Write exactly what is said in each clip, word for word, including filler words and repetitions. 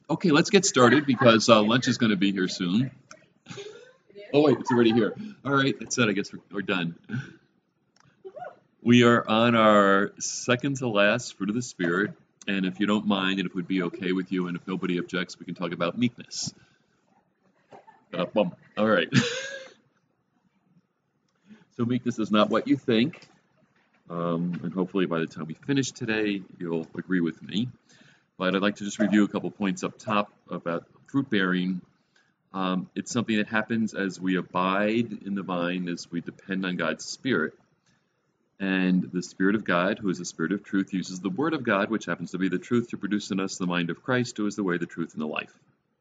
Okay, let's get started because uh, lunch is going to be here soon. Oh, wait, it's already here. All right, that's it. I guess we're, we're done. We are on our second to last fruit of the Spirit. And if you don't mind, and if it would be okay with you, and if nobody objects, we can talk about meekness. Uh, bum. All right. So, meekness is not what you think. Um, and hopefully, by the time we finish today, you'll agree with me. But I'd like to just review a couple points up top about fruit bearing. Um, it's something that happens as we abide in the vine, as we depend on God's Spirit. And the Spirit of God, who is the Spirit of truth, uses the Word of God, which happens to be the truth, to produce in us the mind of Christ, who is the way, the truth, and the life.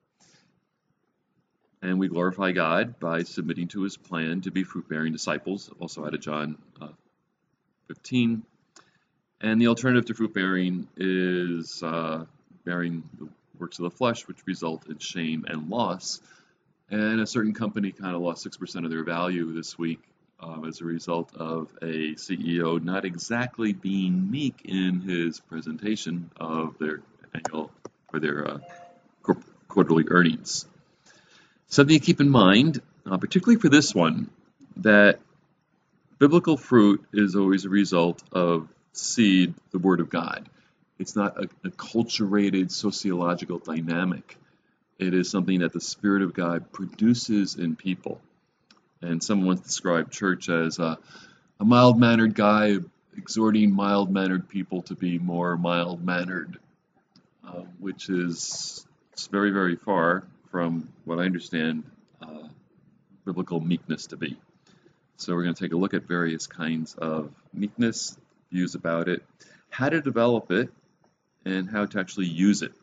And we glorify God by submitting to His plan to be fruit-bearing disciples, also out of John uh, fifteen. And the alternative to fruit-bearing is uh, bearing the works of the flesh, which result in shame and loss. And a certain company kind of lost six percent of their value this week um, as a result of a C E O not exactly being meek in his presentation of their annual or their uh, quarterly earnings. Something to keep in mind, uh, particularly for this one, that biblical fruit is always a result of seed, the Word of God. It's not a, a culturated sociological dynamic. It is something that the Spirit of God produces in people. And someone once described church as a, a mild-mannered guy exhorting mild-mannered people to be more mild-mannered, uh, which is it's very, very far from what I understand uh, biblical meekness to be. So we're going to take a look at various kinds of meekness, views about it, how to develop it, and how to actually use it.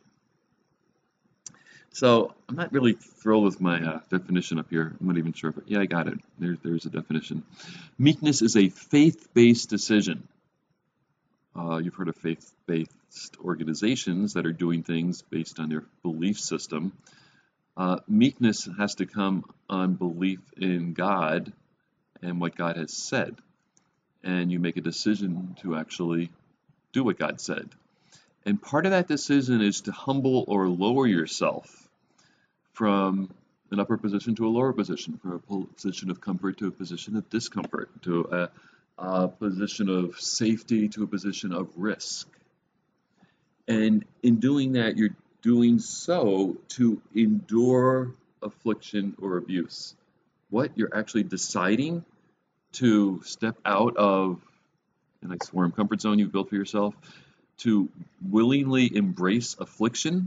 So I'm not really thrilled with my uh, definition up here. I'm not even sure, but yeah, I got it. There, there's a definition. Meekness is a faith-based decision. Uh, you've heard of faith-based organizations that are doing things based on their belief system. Uh, meekness has to come on belief in God and what God has said. And you make a decision to actually do what God said. And part of that decision is to humble or lower yourself from an upper position to a lower position, from a position of comfort to a position of discomfort, to a, a position of safety to a position of risk. And in doing that, you're doing so to endure affliction or abuse. What? You're actually deciding to step out of a nice warm comfort zone you've built for yourself, to willingly embrace affliction,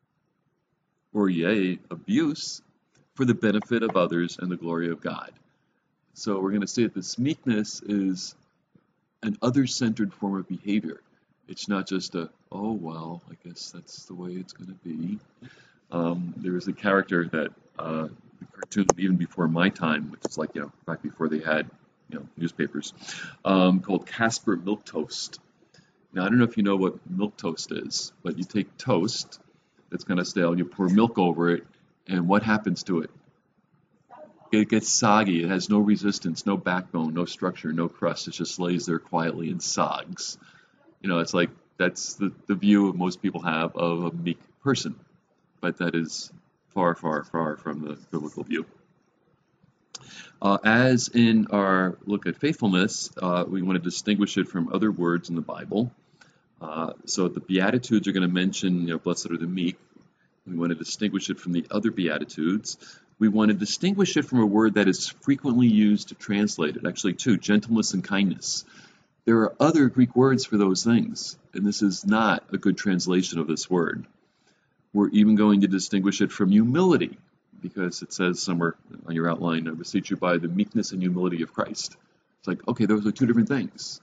or yea, abuse, for the benefit of others and the glory of God. So we're going to say that this meekness is an other-centered form of behavior. It's not just a, oh, well, I guess that's the way it's going to be. Um, there was a character that, uh, the cartoon, even before my time, which is like, you know, back before they had, you know, newspapers, um, called Casper Milquetoast. Now, I don't know if you know what milk toast is, but you take toast that's kind of stale, you pour milk over it, and what happens to it? It gets soggy. It has no resistance, no backbone, no structure, no crust. It just lays there quietly and sogs. You know, it's like that's the, the view most people have of a meek person, but that is far, far, far from the biblical view. Uh, as in our look at faithfulness, uh, we want to distinguish it from other words in the Bible. Uh, so the Beatitudes are going to mention, you know, blessed are the meek. We want to distinguish it from the other Beatitudes. We want to distinguish it from a word that is frequently used to translate it, actually two, gentleness and kindness. There are other Greek words for those things, and this is not a good translation of this word. We're even going to distinguish it from humility, because it says somewhere on your outline, I beseech you by the meekness and humility of Christ. It's like, okay, those are two different things.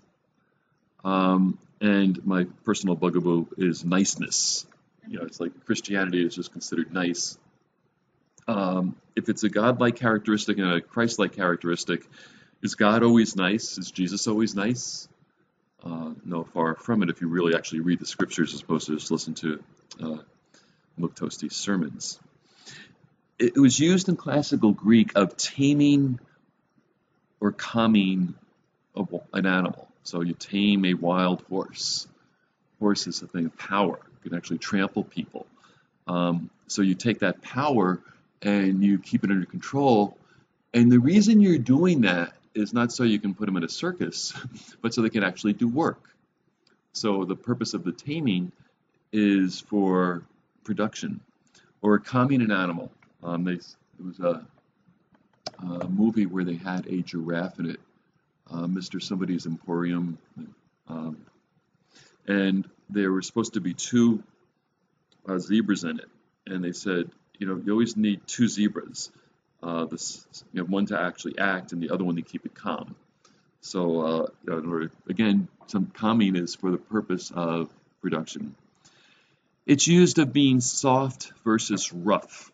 Um, and my personal bugaboo is niceness. You know, it's like Christianity is just considered nice. Um, if it's a God-like characteristic and a Christ-like characteristic, is God always nice? Is Jesus always nice? Uh, no, far from it if you really actually read the scriptures as opposed to just listen to uh, Milquetoast sermons. It, it was used in classical Greek of taming or calming a, an animal. So you tame a wild horse. Horse is a thing of power. You can actually trample people. Um, so you take that power and you keep it under control. And the reason you're doing that is not so you can put them in a circus, but so they can actually do work. So the purpose of the taming is for production or calming an animal. Um, they, it was a, a movie where they had a giraffe in it, uh, Mister Somebody's Emporium, um, and there were supposed to be two uh, zebras in it, and they said, you know, you always need two zebras, uh, this, you know, one to actually act and the other one to keep it calm. So, uh, you know, in order, again, some calming is for the purpose of production. It's used of being soft versus rough.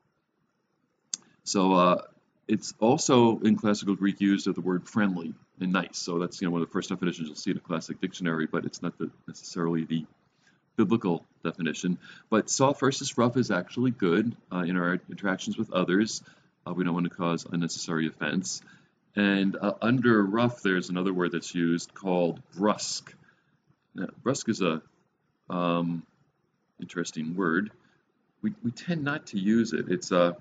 So uh, it's also in classical Greek used of the word friendly and nice. So that's, you know, one of the first definitions you'll see in a classic dictionary, but it's not the, necessarily the biblical definition. But soft versus rough is actually good uh, in our interactions with others. Uh, we don't want to cause unnecessary offense. And uh, under rough, there's another word that's used called brusque. Now, brusque is a um, interesting word. We, we tend not to use it. It's a,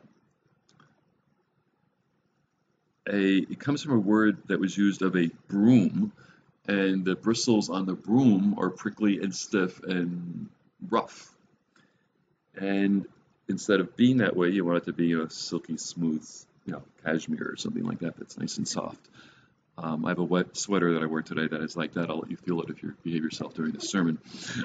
a it comes from a word that was used of a broom, and the bristles on the broom are prickly and stiff and rough. And instead of being that way, you want it to be, you know, silky smooth, you know, cashmere or something like that that's nice and soft. Um, I have a wet sweater that I wear today that is like that. I'll let you feel it if you behave yourself during the sermon.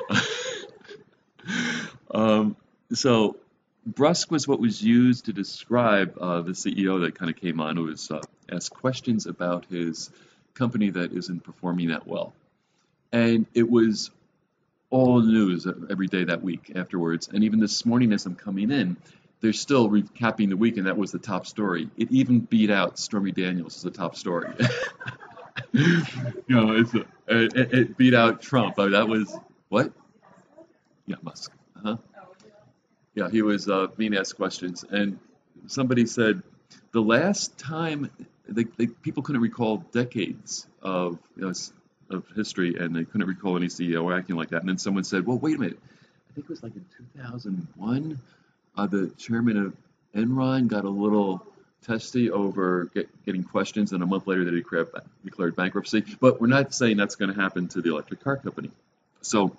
um, so brusque was what was used to describe uh, the C E O that kind of came on, who was uh, asked questions about his company that isn't performing that well. And it was all news every day that week afterwards. And even this morning as I'm coming in, they're still recapping the week, and that was the top story. It even beat out Stormy Daniels as the top story. you know, it's a, it, it beat out Trump. I mean, that was, what? Yeah, Musk. Uh-huh. Yeah, he was uh, being asked questions. And somebody said the last time they, they, people couldn't recall decades of, you know, of history, and they couldn't recall any C E O acting like that. And then someone said, well, wait a minute. I think it was like in two thousand one. Uh, the chairman of Enron got a little testy over get, getting questions, and a month later they declared, declared bankruptcy. But we're not saying that's going to happen to the electric car company. So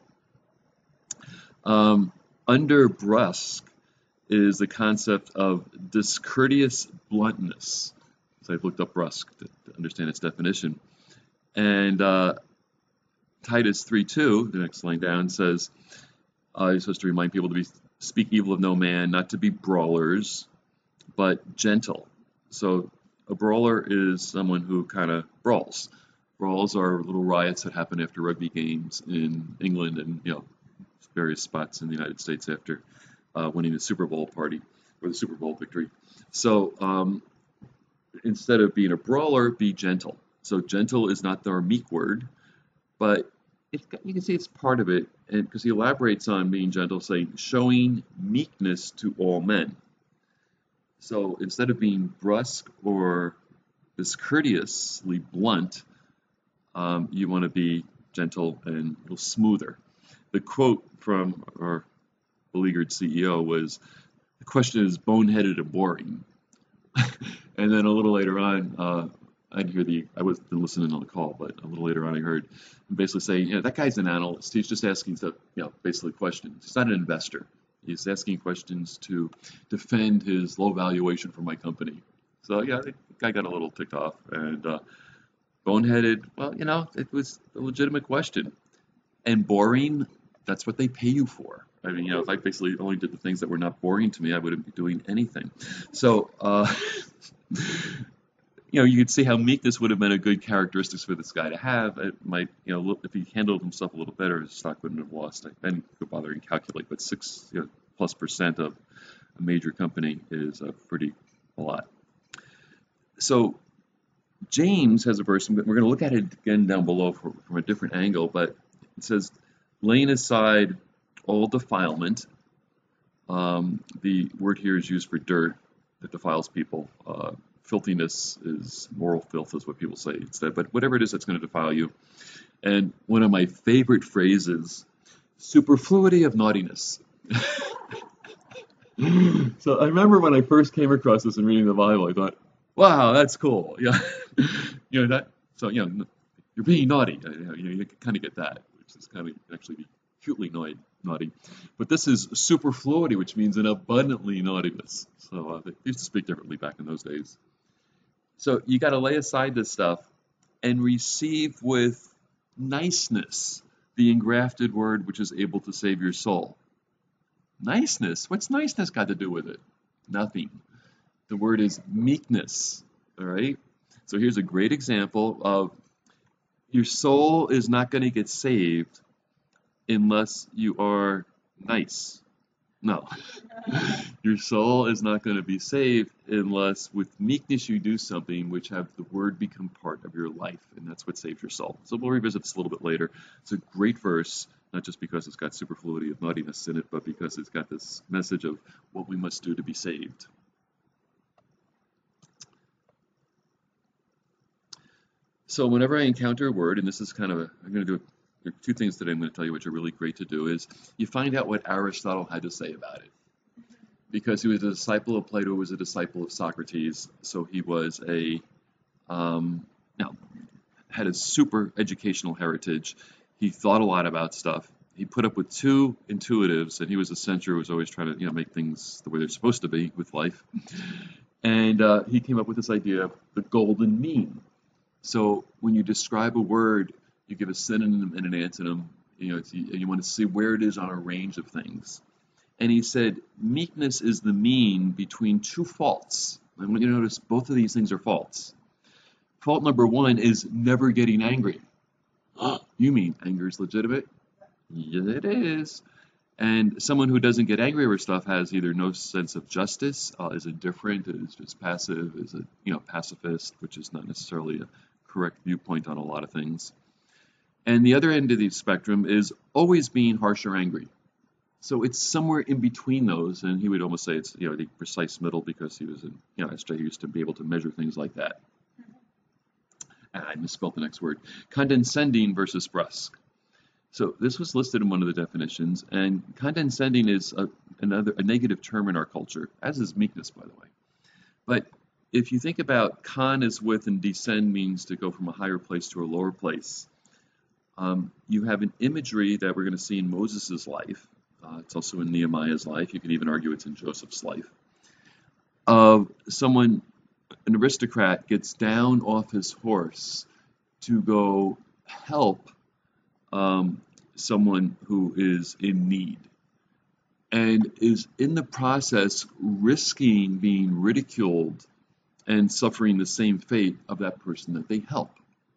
um, under brusque is the concept of discourteous bluntness. So I've looked up brusque to, to understand its definition. And uh, Titus three two, the next line down, says uh, you're supposed to remind people to be speak evil of no man, not to be brawlers, but gentle. So a brawler is someone who kind of brawls. Brawls are little riots that happen after rugby games in England and, you know, various spots in the United States after uh, winning the Super Bowl party or the Super Bowl victory. So um, instead of being a brawler, be gentle. So gentle is not our meek word, but it's, you can see it's part of it, and because he elaborates on being gentle, saying showing meekness to all men. So instead of being brusque or discourteously blunt, um, you want to be gentle and a little smoother. The quote from our beleaguered C E O was, "The question is boneheaded or boring." And then a little later on, uh, I'd hear the, I wasn't listening on the call, but a little later on I heard him basically saying, you know, that guy's an analyst. He's just asking, you know, basically questions. He's not an investor. He's asking questions to defend his low valuation for my company. So, yeah, the guy got a little ticked off. And uh, boneheaded, well, you know, it was a legitimate question. And boring, that's what they pay you for. I mean, you know, if I basically only did the things that were not boring to me, I wouldn't be doing anything. So, uh, you know, you could see how meekness would have been a good characteristics for this guy to have. It might, you know, look, if he handled himself a little better, his stock wouldn't have lost. I didn't go bother and calculate, but six you know, plus percent of a major company is a pretty a lot. So James has a verse, we're going to look at it again down below from, from a different angle, but it says, laying aside all defilement. Um, the word here is used for dirt that defiles people. Uh, filthiness is moral filth, is what people say instead, but whatever it is that's going to defile you. And one of my favorite phrases, superfluity of naughtiness. So I remember when I first came across this and reading the Bible, I thought, wow, that's cool. Yeah. You know, that, so, you know, you're being naughty. You know, you, you kind of get that, which is kind of actually be cutely naughty. naughty. But this is superfluity, which means an abundantly naughtiness. So uh, they used to speak differently back in those days. So you got to lay aside this stuff and receive with niceness the engrafted word which is able to save your soul. Niceness? What's niceness got to do with it? Nothing. The word is meekness. All right? So here's a great example of your soul is not going to get saved unless you are nice. No. Your soul is not going to be saved unless with meekness you do something which have the word become part of your life, and that's what saves your soul. So we'll revisit this a little bit later. It's a great verse, not just because it's got superfluity of naughtiness in it, but because it's got this message of what we must do to be saved. So whenever I encounter a word, and this is kind of a, I'm going to do there are two things that I'm going to tell you which are really great to do, is you find out what Aristotle had to say about it. Because he was a disciple of Plato, was a disciple of Socrates, so he was a, um, now, had a super educational heritage. He thought a lot about stuff. He put up with two intuitives, and he was a censor who was always trying to, you know, make things the way they're supposed to be with life. And uh, he came up with this idea of the golden mean. So when you describe a word, you give a synonym and an antonym. You know, you, you want to see where it is on a range of things. And he said, meekness is the mean between two faults. I want you to notice both of these things are faults. Fault number one is never getting angry. You mean anger is legitimate? Yeah, it is. And someone who doesn't get angry over stuff has either no sense of justice, uh, is indifferent, is just passive, is a you know pacifist, which is not necessarily a correct viewpoint on a lot of things. And the other end of the spectrum is always being harsh or angry. So it's somewhere in between those, and he would almost say it's you know the precise middle because he was in you know S J, he used to be able to measure things like that. And I misspelled the next word. Condescending versus brusque. So this was listed in one of the definitions, and condescending is a, another a negative term in our culture, as is meekness, by the way. But if you think about con is with and descend means to go from a higher place to a lower place, um, you have an imagery that we're going to see in Moses' life. Uh, it's also in Nehemiah's life. You can even argue it's in Joseph's life. Of someone, an aristocrat, gets down off his horse to go help um, someone who is in need, and is in the process risking being ridiculed and suffering the same fate of that person that they help.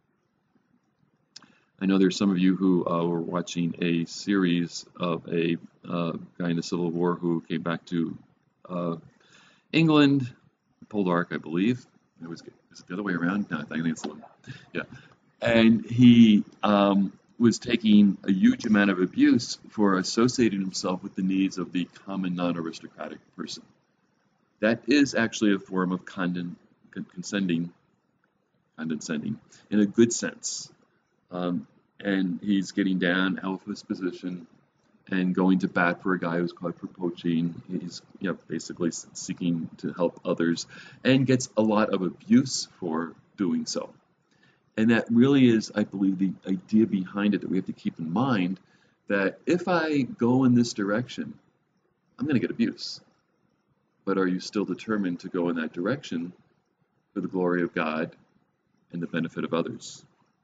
I know there's some of you who uh, were watching a series of a uh, guy in the Civil War who came back to uh, England, Poldark, I believe. It was, is it the other way around? No, I think it's the one. Yeah. And he um, was taking a huge amount of abuse for associating himself with the needs of the common non-aristocratic person. That is actually a form of conden, condescending, condescending in a good sense. Um, and he's getting down out of his position and going to bat for a guy who's caught for poaching. He's you know, basically seeking to help others and gets a lot of abuse for doing so. And that really is, I believe, the idea behind it that we have to keep in mind, that if I go in this direction, I'm going to get abuse. But are you still determined to go in that direction for the glory of God and the benefit of others?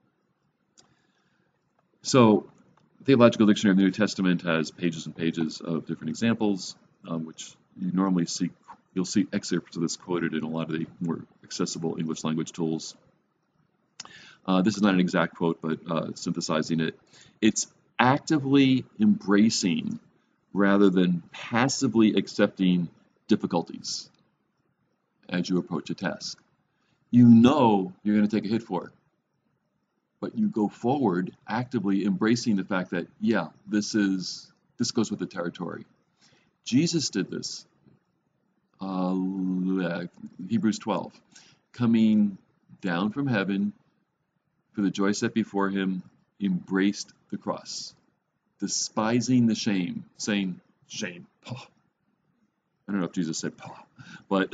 So, Theological Dictionary of the New Testament has pages and pages of different examples, um, which you normally see, you'll see excerpts of this quoted in a lot of the more accessible English language tools. Uh, this is not an exact quote, but uh, synthesizing it. It's actively embracing rather than passively accepting difficulties as you approach a task. You know you're going to take a hit for it, but you go forward actively embracing the fact that, yeah, this is this goes with the territory. Jesus did this. Uh, Hebrews twelve, coming down from heaven for the joy set before him, embraced the cross, despising the shame, saying, shame. Oh. don't know if Jesus said "pa," but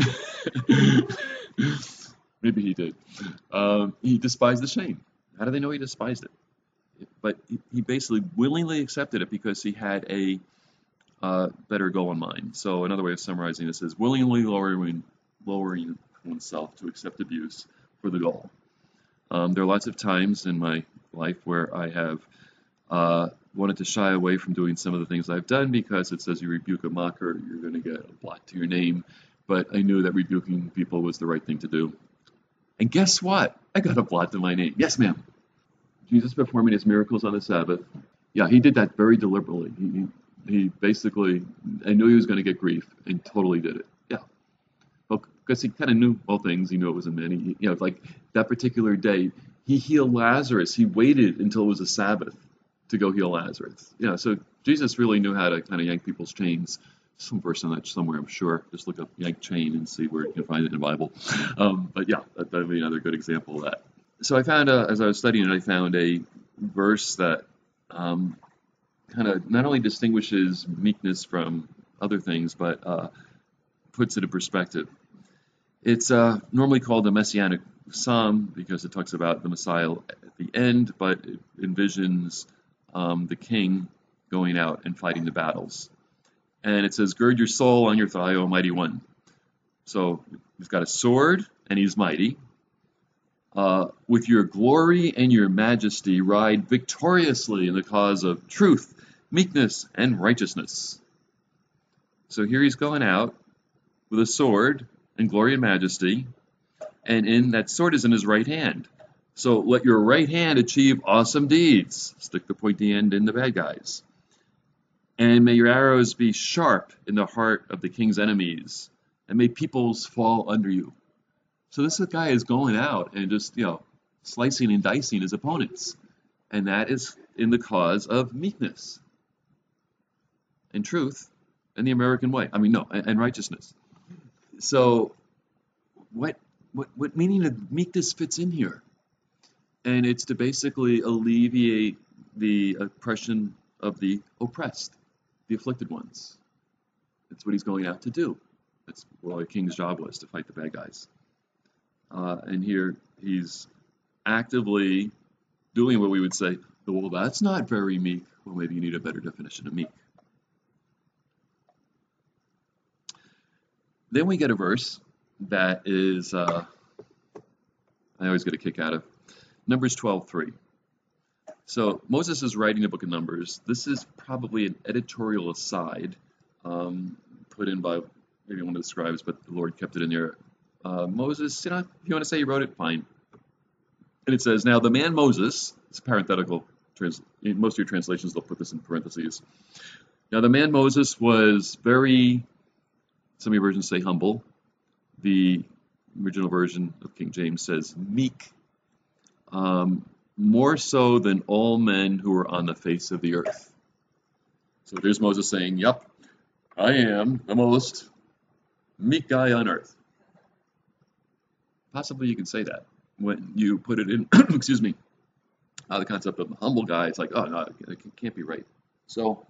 maybe he did. Um, he despised the shame. How do they know he despised it? But he, he basically willingly accepted it because he had a uh, better goal in mind. So another way of summarizing this is willingly lowering, lowering oneself to accept abuse for the goal. Um, there are lots of times in my life where I have uh, wanted to shy away from doing some of the things I've done because it says you rebuke a mocker, you're going to get a blot to your name. But I knew that rebuking people was the right thing to do. And guess what? I got a blot to my name. Yes, ma'am. Jesus performing his miracles on the Sabbath. Yeah, he did that very deliberately. He, he basically, I knew he was going to get grief and totally did it. Yeah. Well, because he kind of knew all things. He knew it was a man. He, you know, like that particular day, he healed Lazarus. He waited until it was a Sabbath to go heal Lazarus. Yeah, so Jesus really knew how to kind of yank people's chains. Some verse on that somewhere, I'm sure. Just look up yank chain and see where you can find it in the Bible. Um, but yeah, that would be another good example of that. So I found, uh, as I was studying it, I found a verse that um, kind of not only distinguishes meekness from other things, but uh, puts it in perspective. It's uh, normally called the Messianic Psalm because it talks about the Messiah at the end, but it envisions um, the king going out and fighting the battles. And it says, gird your soul on your thigh, O mighty one. So he's got a sword and he's mighty. Uh, with your glory and your majesty, ride victoriously in the cause of truth, meekness, and righteousness. So here he's going out with a sword and glory and majesty, and in that sword is in his right hand. So let your right hand achieve awesome deeds. Stick the pointy end in the bad guys. And may your arrows be sharp in the heart of the king's enemies, and may peoples fall under you. So this guy is going out and just, you know, slicing and dicing his opponents. And that is in the cause of meekness and truth and the American way. I mean, no, and, and righteousness. So what, what, what meaning of meekness fits in here? And it's to basically alleviate the oppression of the oppressed, the afflicted ones. That's what he's going out to do. That's what a king's job was, to fight the bad guys. Uh, and here he's actively doing what we would say, well, that's not very meek. Well, maybe you need a better definition of meek. Then we get a verse that is, uh, I always get a kick out of, Numbers twelve three. So Moses is writing the book of Numbers. This is probably an editorial aside um, put in by maybe one of the scribes, but the Lord kept it in there. Uh, Moses, you know, if you want to say he wrote it, fine. And it says, now the man Moses, it's parenthetical, trans, in most of your translations they'll put this in parentheses. Now the man Moses was very, some of your versions say humble. The original version of King James says meek, um, more so than all men who are on the face of the earth. So there's Moses saying, yep, I am the most meek guy on earth. Possibly you can say that when you put it in, excuse me, uh, the concept of the humble guy, it's like, oh, no, it can't be right. So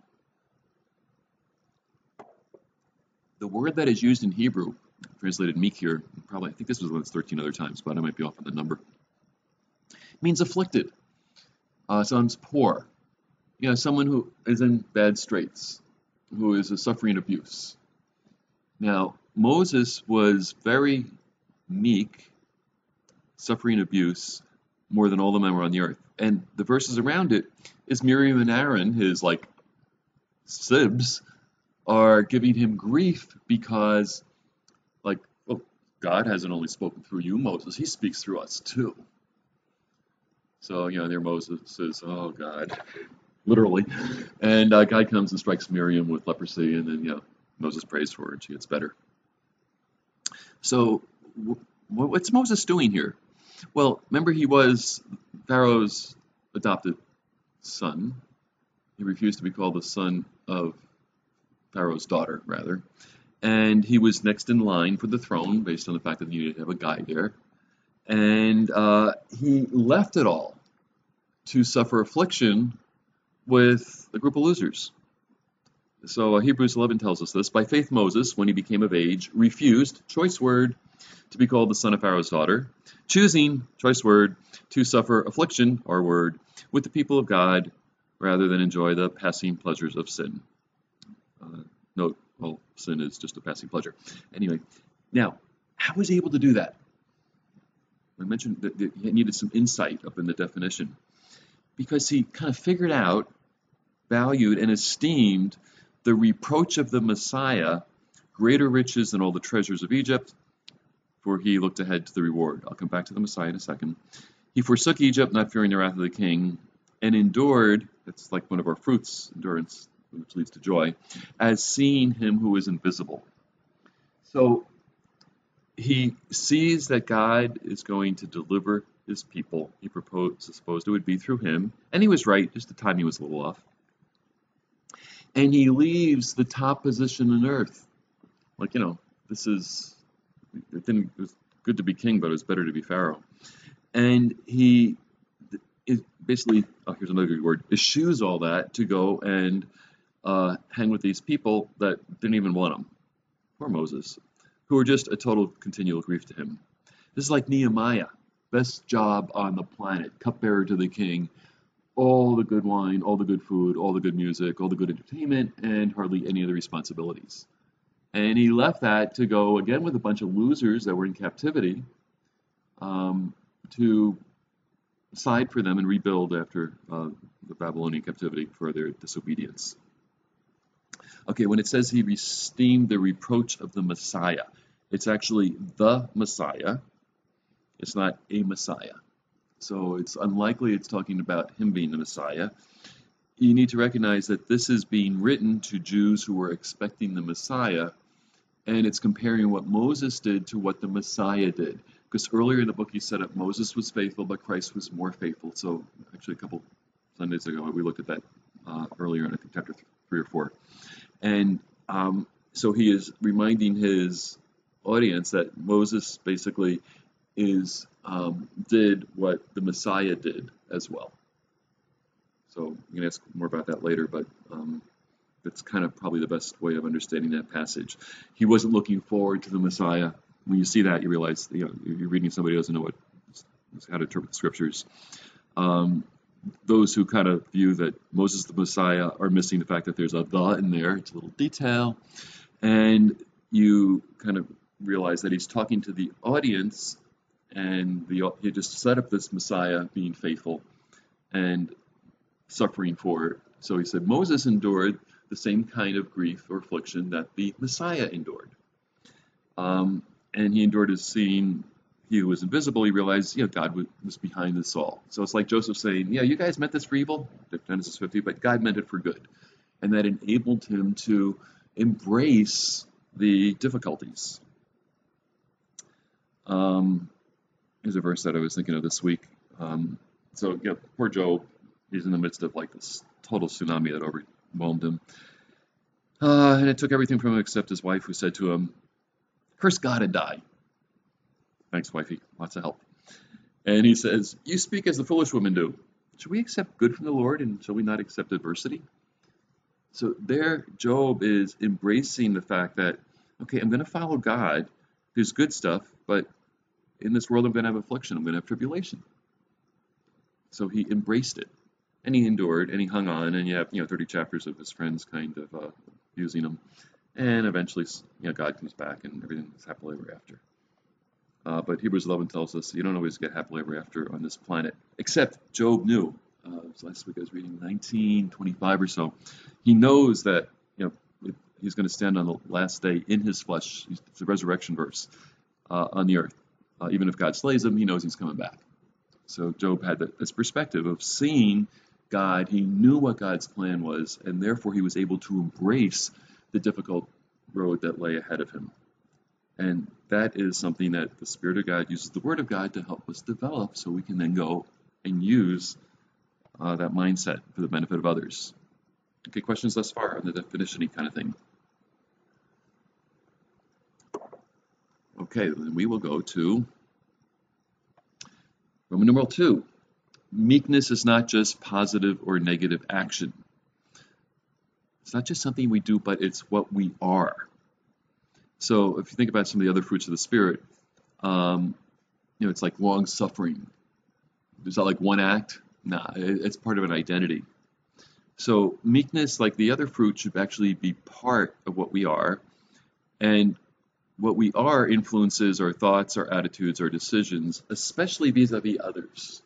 the word that is used in Hebrew, translated meek here, probably, I think this was once thirteen other times, but I might be off on the number, means afflicted, uh, sometimes poor, you know, someone who is in bad straits, who is suffering abuse. Now, Moses was very meek, suffering abuse more than all the men were on the earth. And the verses around it is Miriam and Aaron, his like sibs, are giving him grief because, like, well, God hasn't only spoken through you, Moses, he speaks through us too. So, you know, there Moses says, oh God, literally. And uh, God comes and strikes Miriam with leprosy, and then, you know, Moses prays for her and she gets better. So, what's Moses doing here? Well, remember he was Pharaoh's adopted son. He refused to be called the son of Pharaoh's daughter, rather. And he was next in line for the throne based on the fact that he needed to have a guy there. And uh, he left it all to suffer affliction with a group of losers. So uh, Hebrews eleven tells us this. By faith Moses, when he became of age, refused, choice word, to be called the son of Pharaoh's daughter, choosing, choice word, to suffer affliction, our word, with the people of God, rather than enjoy the passing pleasures of sin. Uh, note, well, sin is just a passing pleasure. Anyway, now, how was he able to do that? I mentioned that he needed some insight up in the definition, because he kind of figured out, valued, and esteemed the reproach of the Messiah greater riches than all the treasures of Egypt, for he looked ahead to the reward. I'll come back to the Messiah in a second. He forsook Egypt, not fearing the wrath of the king, and endured, that's like one of our fruits, endurance, which leads to joy, as seeing him who is invisible. So he sees that God is going to deliver his people. He proposed, supposed it would be through him, and he was right, just the timing was a little off. And he leaves the top position on earth. Like, you know, this is, it, didn't, it was good to be king, but it was better to be Pharaoh. And he is basically, oh, here's another good word, eschews all that to go and uh, hang with these people that didn't even want him. Poor Moses, who were just a total continual grief to him. This is like Nehemiah, best job on the planet, cupbearer to the king, all the good wine, all the good food, all the good music, all the good entertainment, and hardly any other responsibilities. And he left that to go again with a bunch of losers that were in captivity um, to side for them and rebuild after uh, the Babylonian captivity for their disobedience. Okay, when it says he esteemed the reproach of the Messiah, it's actually the Messiah. It's not a Messiah. So it's unlikely it's talking about him being the Messiah. You need to recognize that this is being written to Jews who were expecting the Messiah, and it's comparing what Moses did to what the Messiah did. Because earlier in the book he said that Moses was faithful, but Christ was more faithful. So actually a couple Sundays ago we looked at that uh, earlier in I think chapter three or four. And um, so he is reminding his audience that Moses basically is um, did what the Messiah did as well. So you can ask more about that later, but um, that's kind of probably the best way of understanding that passage. He wasn't looking forward to the Messiah. When you see that, you realize, you know, you're reading somebody who doesn't know what how to interpret the scriptures. Um, those who kind of view that Moses the Messiah are missing the fact that there's a the in there. It's a little detail, and you kind of realize that he's talking to the audience, and the, he just set up this Messiah being faithful and suffering for it. So he said Moses endured the same kind of grief or affliction that the Messiah endured. Um, and he endured as seeing he who was invisible. He realized, you know, God was behind this all. So it's like Joseph saying, yeah, you guys meant this for evil, Genesis fifty, but God meant it for good. And that enabled him to embrace the difficulties. Um, here's a verse that I was thinking of this week. Um, so, yeah, poor Job, he's in the midst of like this total tsunami that overwhelmed him. Uh, and it took everything from him except his wife, who said to him, curse God and die. Thanks, wifey. Lots of help. And he says, you speak as the foolish women do. Should we accept good from the Lord, and shall we not accept adversity? So there, Job is embracing the fact that, okay, I'm going to follow God. There's good stuff, but in this world I'm going to have affliction. I'm going to have tribulation. So he embraced it. And he endured, and he hung on, and you have, you know, thirty chapters of his friends kind of uh, using him. And eventually, you know, God comes back, and everything's happily ever after. Uh, but Hebrews eleven tells us you don't always get happily ever after on this planet. Except Job knew. Uh, last week I was reading nineteen twenty-five or so. He knows that, you know, he's going to stand on the last day in his flesh. It's a resurrection verse uh, on the earth. Uh, even if God slays him, he knows he's coming back. So Job had this perspective of seeing God. He knew what God's plan was, and therefore he was able to embrace the difficult road that lay ahead of him. And that is something that the Spirit of God uses the Word of God to help us develop, so we can then go and use uh, that mindset for the benefit of others. Okay, questions thus far on the definition-y kind of thing? Okay, then we will go to Roman numeral two. Meekness is not just positive or negative action. It's not just something we do, but it's what we are. So if you think about some of the other fruits of the Spirit, um, you know, it's like long suffering. Is that like one act? Nah, it- it's part of an identity. So meekness, like the other fruit, should actually be part of what we are. And what we are influences our thoughts, our attitudes, our decisions, especially vis-a-vis others.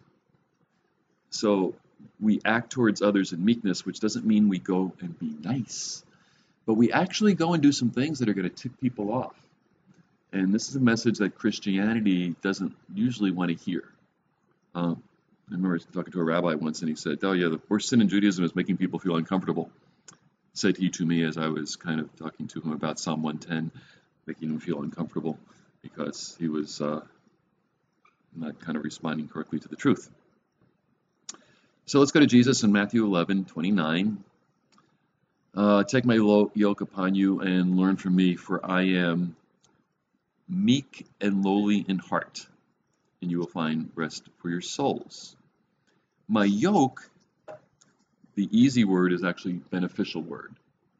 So we act towards others in meekness, which doesn't mean we go and be nice, but we actually go and do some things that are going to tick people off. And this is a message that Christianity doesn't usually want to hear. Um, I remember talking to a rabbi once, and he said, "Oh yeah, the worst sin in Judaism is making people feel uncomfortable." Said he to me as I was kind of talking to him about Psalm one ten, making him feel uncomfortable because he was uh, not kind of responding correctly to the truth. So let's go to Jesus in Matthew eleven twenty-nine. Uh, Take my yoke upon you and learn from me, for I am meek and lowly in heart, and you will find rest for your souls. My yoke, the easy word is actually beneficial word,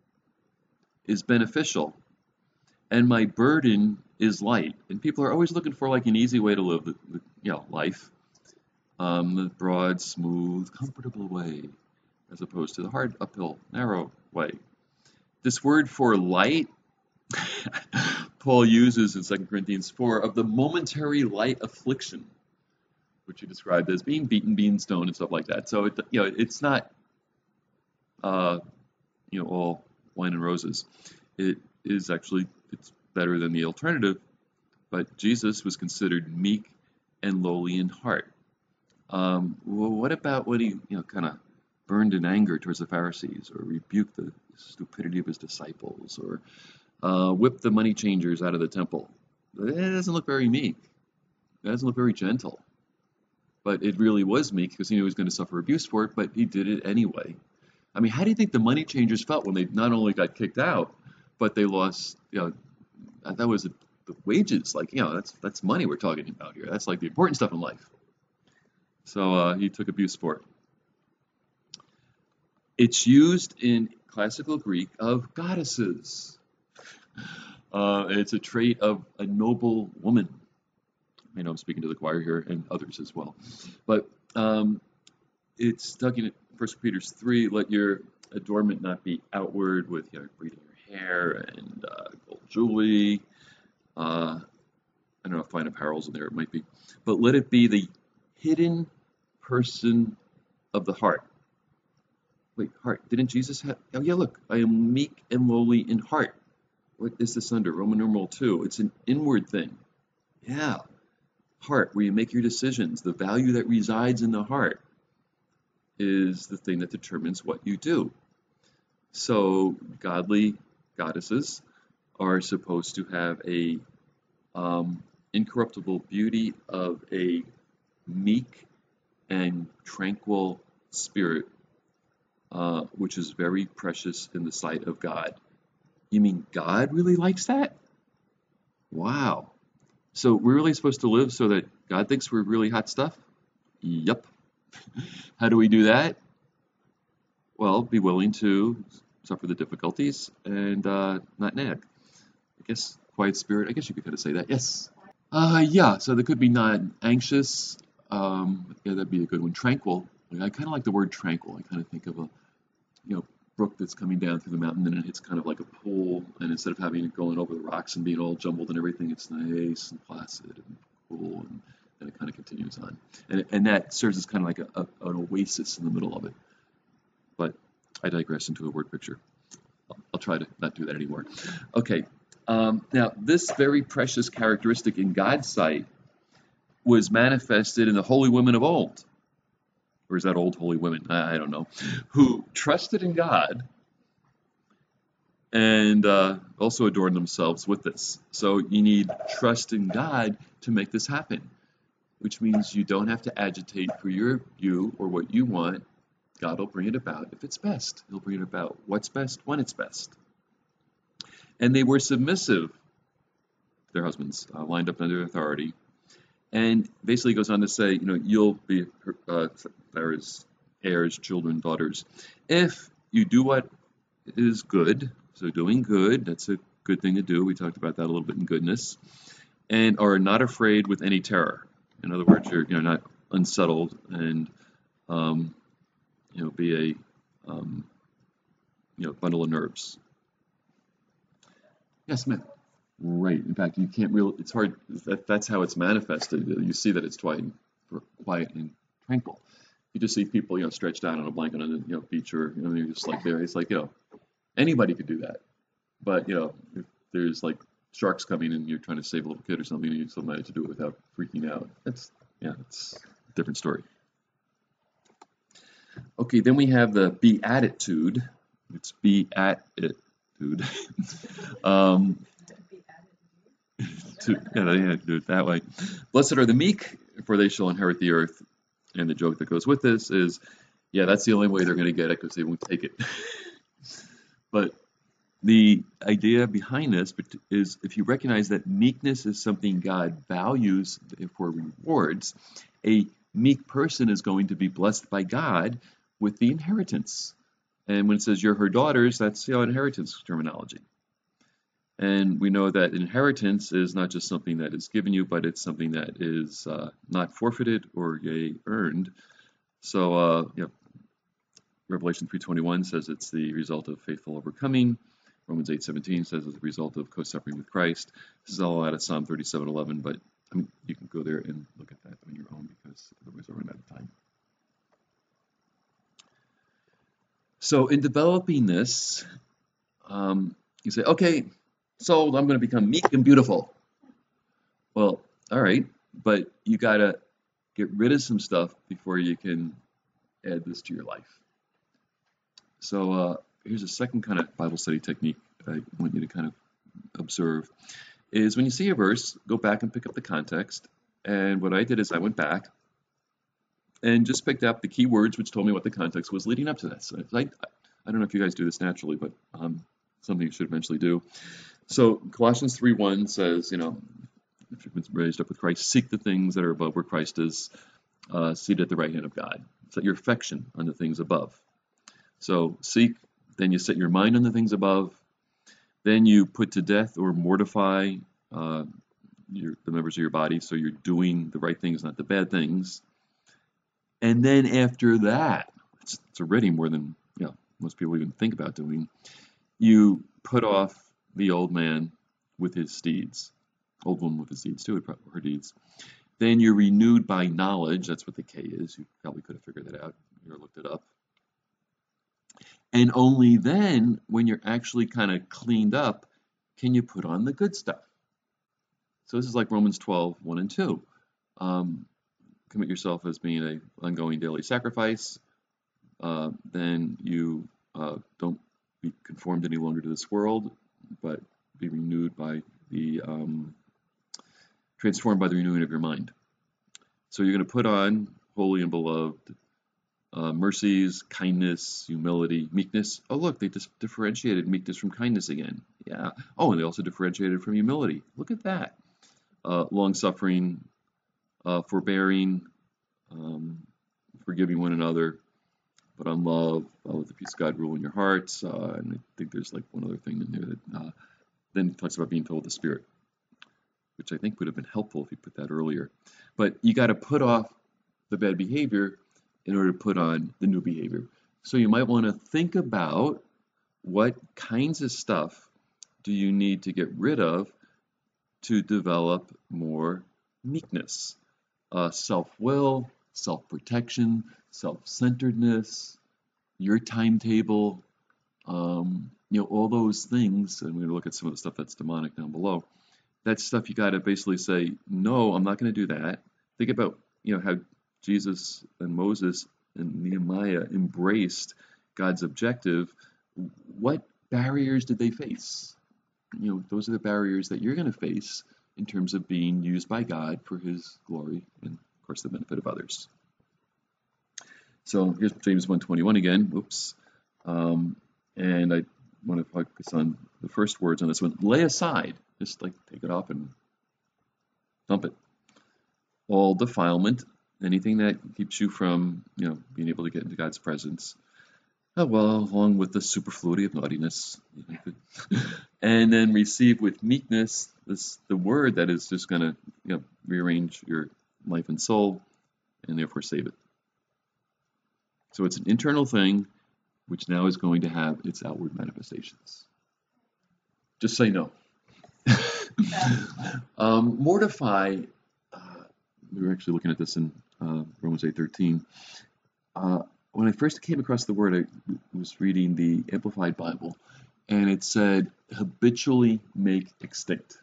is beneficial, and my burden is light. And people are always looking for like an easy way to live the, the you know life, um, the broad, smooth, comfortable way, as opposed to the hard, uphill, narrow way. This word for light, Paul uses in Second Corinthians four, of the momentary light affliction, which he described as being beaten, being stoned, and stuff like that. So it, you know, it's not, uh, you know, all wine and roses. It is actually, it's better than the alternative. But Jesus was considered meek and lowly in heart. Um, well, what about when he, you know, kind of burned in anger towards the Pharisees, or rebuked the stupidity of his disciples, or uh, whipped the money changers out of the temple? It doesn't look very meek. It doesn't look very gentle. But it really was meek because he knew he was going to suffer abuse for it, but he did it anyway. I mean, how do you think the money changers felt when they not only got kicked out, but they lost, you know, that was the wages. Like, you know, that's that's money we're talking about here. That's like the important stuff in life. So uh, he took abuse for it. It's used in classical Greek of goddesses. Uh, it's a trait of a noble woman. I know I'm speaking to the choir here and others as well. But um, it's stuck in First Peter three, let your adornment not be outward with, you know, braiding your hair and uh, gold jewelry. Uh, I don't know if fine apparel's in there, it might be. But let it be the hidden person of the heart. Wait, heart. Didn't Jesus have? Oh, yeah, look. I am meek and lowly in heart. What is this under? Roman numeral two. It's an inward thing. Yeah. Heart, where you make your decisions. The value that resides in the heart is the thing that determines what you do. So, godly goddesses are supposed to have a um, incorruptible beauty of a meek and tranquil spirit, uh, which is very precious in the sight of God. You mean God really likes that? Wow. So we're really supposed to live so that God thinks we're really hot stuff? Yep. How do we do that? Well, be willing to suffer the difficulties and uh, not nag. I guess quiet spirit, I guess you could kind of say that. Yes. Uh, yeah, so there could be not anxious. Um, yeah, that'd be a good one. Tranquil. I kind of like the word tranquil. I kind of think of a, you know, brook that's coming down through the mountain, and it's kind of like a pool, and instead of having it going over the rocks and being all jumbled and everything, it's nice and placid and cool, and then it kind of continues on. And, and that serves as kind of like a, a, an oasis in the middle of it. But I digress into a word picture. I'll, I'll try to not do that anymore. Okay, um, now this very precious characteristic in God's sight was manifested in the holy women of old. Or is that old holy women? I don't know. Who trusted in God and uh, also adorned themselves with this. So you need trust in God to make this happen, which means you don't have to agitate for your view or what you want. God will bring it about if it's best. He'll bring it about what's best when it's best. And they were submissive to their husbands, uh, lined up under authority. And basically goes on to say, you know, you'll be uh, heirs, heirs, children, daughters, if you do what is good. So doing good, that's a good thing to do. We talked about that a little bit in goodness. And are not afraid with any terror. In other words, you're you know not unsettled and um, you know be a um, you know bundle of nerves. Yes, ma'am. Right. In fact, you can't really. It's hard. That, that's how it's manifested. You see that it's quiet, quiet and tranquil. You just see people, you know, stretched out on a blanket on the you know beach, or you know, you're just like there. It's like you know, anybody could do that. But you know, if there's like sharks coming and you're trying to save a little kid or something, and you still manage to do it without freaking out. That's yeah, it's a different story. Okay, then we have the beatitude. It's beatitude. um, to, yeah, they had to do it that way. Blessed are the meek, for they shall inherit the earth. And the joke that goes with this is, yeah, that's the only way they're going to get it because they won't take it. But the idea behind this is if you recognize that meekness is something God values for rewards, a meek person is going to be blessed by God with the inheritance. And when it says you're her daughters, that's the inheritance terminology. And we know that inheritance is not just something that is given you, but it's something that is uh, not forfeited or yea, earned. So, uh, you know, Revelation three twenty-one says it's the result of faithful overcoming. Romans eight seventeen says it's the result of co-suffering with Christ. This is all out of Psalm thirty-seven eleven, but I mean, you can go there and look at that on your own because otherwise I'll run out of time. So in developing this, um, you say, okay, so I'm going to become meek and beautiful. Well, all right, but you got to get rid of some stuff before you can add this to your life. So uh, here's a second kind of Bible study technique I want you to kind of observe, is when you see a verse, go back and pick up the context. And what I did is I went back and just picked up the key words which told me what the context was leading up to this. So I, I don't know if you guys do this naturally, but um, something you should eventually do. So Colossians three one says, you know, if you've been raised up with Christ, seek the things that are above where Christ is uh, seated at the right hand of God. Set your affection on the things above. So seek, then you set your mind on the things above. Then you put to death or mortify uh, your, the members of your body. So you're doing the right things, not the bad things. And then after that, it's, it's already more than you know, most people even think about doing. You put off the old man with his deeds, old woman with his deeds too, her deeds. Then you're renewed by knowledge. That's what the K is. You probably could have figured that out. You looked it up. And only then, when you're actually kind of cleaned up, can you put on the good stuff. So this is like Romans twelve, one and two. Um, commit yourself as being an ongoing daily sacrifice. Uh, then you uh, don't be conformed any longer to this world, but be renewed by the, um, transformed by the renewing of your mind. So you're going to put on, holy and beloved, Uh, mercies, kindness, humility, meekness. Oh, look, they just differentiated meekness from kindness again. Yeah. Oh, and they also differentiated from humility. Look at that. Uh, long-suffering, uh, forbearing, um, forgiving one another, but on love, uh, let the peace of God rule in your hearts. Uh, and I think there's like one other thing in there that uh, then it talks about being filled with the Spirit, which I think would have been helpful if you put that earlier. But you got to put off the bad behavior in order to put on the new behavior. So you might want to think about what kinds of stuff do you need to get rid of to develop more meekness, uh, self-will, self-protection, self-centeredness, your timetable, um, you know, all those things. And we're going to look at some of the stuff that's demonic down below. That's stuff you got to basically say, no, I'm not going to do that. Think about, you know, how Jesus and Moses and Nehemiah embraced God's objective. What barriers did they face? You know, those are the barriers that you're going to face in terms of being used by God for his glory and, of course, the benefit of others. So here's James one twenty-one again. Oops. Um, and I want to focus on the first words on this one. Lay aside. Just like take it off and dump it. All defilement, anything that keeps you from, you know, being able to get into God's presence, Oh, well, along with the superfluity of naughtiness. And then receive with meekness this the word that is just going to, you know, rearrange your life and soul and therefore save it. So it's an internal thing which now is going to have its outward manifestations. Just say no. um, mortify, uh, we were actually looking at this in uh, Romans eight thirteen. Uh, when I first came across the word, I was reading the Amplified Bible, and it said, habitually make extinct.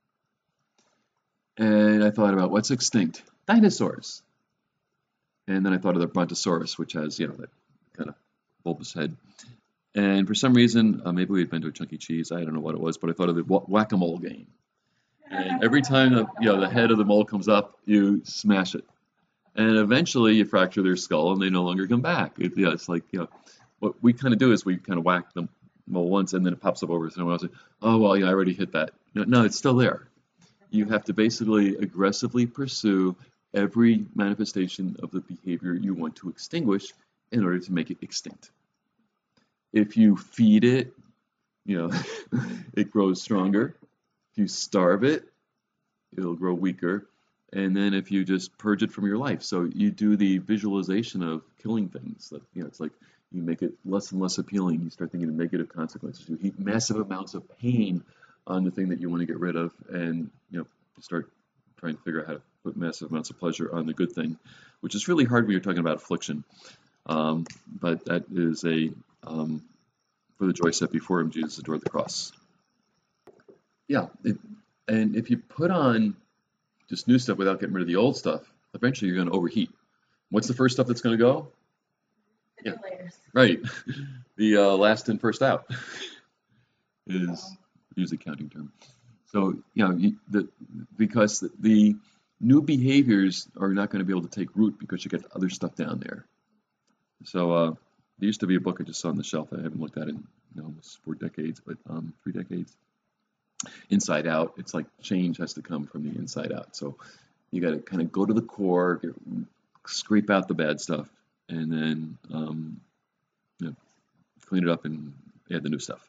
And I thought about, what's extinct? Dinosaurs. And then I thought of the Brontosaurus, which has, you know, that kind of bulbous head. And for some reason, uh, maybe we had been to a Chuck E. Cheese, I don't know what it was, but I thought of the wha- whack-a-mole game. And every time the, you know, the head of the mole comes up, you smash it. And eventually you fracture their skull and they no longer come back. It, yeah, it's like, you know, what we kind of do is we kind of whack the mole once and then it pops up over someone else. Oh, well, yeah, I already hit that. No, no, it's still there. You have to basically aggressively pursue every manifestation of the behavior you want to extinguish in order to make it extinct. If you feed it, you know, it grows stronger. If you starve it, it'll grow weaker. And then if you just purge it from your life, so you do the visualization of killing things. That, you know, it's like you make it less and less appealing. You start thinking of negative consequences. You heap massive amounts of pain on the thing that you want to get rid of, and you know, you start trying to figure out how to put massive amounts of pleasure on the good thing, which is really hard when you're talking about affliction. Um, but that is a um, for the joy set before him, Jesus adored the cross. Yeah, it, and if you put on just new stuff without getting rid of the old stuff, eventually you're going to overheat. What's the first stuff that's going to go? Yeah, right. The uh, last in, first out is usually counting term. So, you know, you, the, because the, the new behaviors are not going to be able to take root because you get other stuff down there. So, uh, there used to be a book I just saw on the shelf that I haven't looked at in you know, almost four decades, but um, three decades. Inside Out. It's like change has to come from the inside out. So you got to kind of go to the core, get, scrape out the bad stuff, and then um, you know, clean it up and add the new stuff.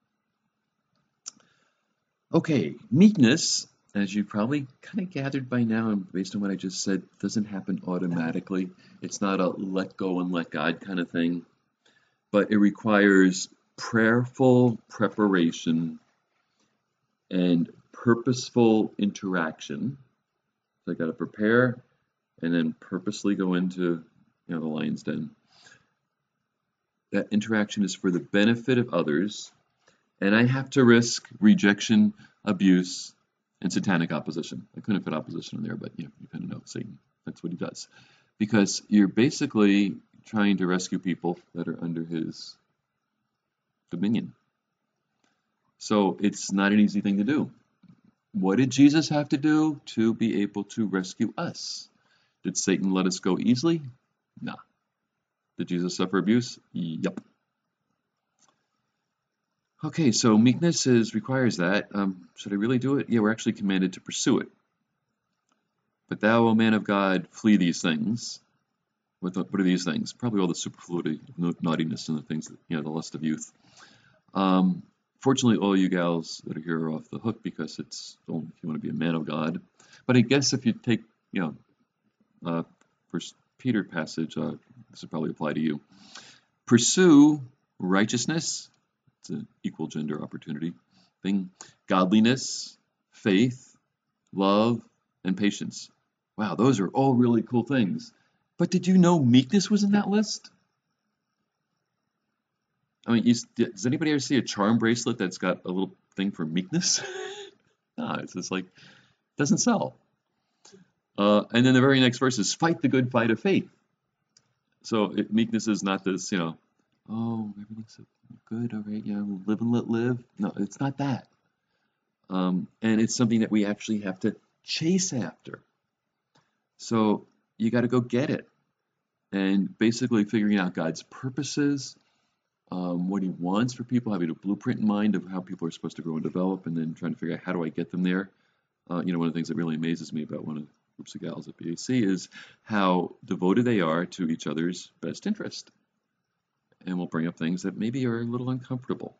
Okay, meekness, as you probably kind of gathered by now, and based on what I just said, doesn't happen automatically. It's not a let go and let God kind of thing, but it requires prayerful preparation and purposeful interaction. So I got to prepare and then purposely go into you know, the lion's den. That interaction is for the benefit of others, and I have to risk rejection, abuse, and satanic opposition. I couldn't put opposition in there, but you know, you kind of know Satan. That's what he does. Because you're basically trying to rescue people that are under his dominion. So it's not an easy thing to do. What did Jesus have to do to be able to rescue us? Did Satan let us go easily? No. Did Jesus suffer abuse? Yep. Okay, so meekness is, requires that. Um, should I really do it? Yeah, we're actually commanded to pursue it. But thou, O man of God, flee these things. What, the, what are these things? Probably all the superfluity, naughtiness, and the things that, you know, the lust of youth. Um, Fortunately, all you gals that are here are off the hook because it's only if you want to be a man of God. But I guess if you take, you know, uh, First Peter passage, uh, this would probably apply to you. Pursue righteousness. It's an equal gender opportunity thing. Godliness, faith, love, and patience. Wow, those are all really cool things. But did you know meekness was in that list? I mean, you, does anybody ever see a charm bracelet that's got a little thing for meekness? No, it's just like, it doesn't sell. Uh, and then the very next verse is fight the good fight of faith. So it, meekness is not this, you know, oh, everything's so good, all right, yeah, live and let live. No, it's not that. Um, and it's something that we actually have to chase after. So you got to go get it. And basically figuring out God's purposes, Um, what he wants for people, having a blueprint in mind of how people are supposed to grow and develop, and then trying to figure out how do I get them there. Uh, you know, one of the things that really amazes me about one of the groups of gals at B A C is how devoted they are to each other's best interest. and we'll bring up things that maybe are a little uncomfortable.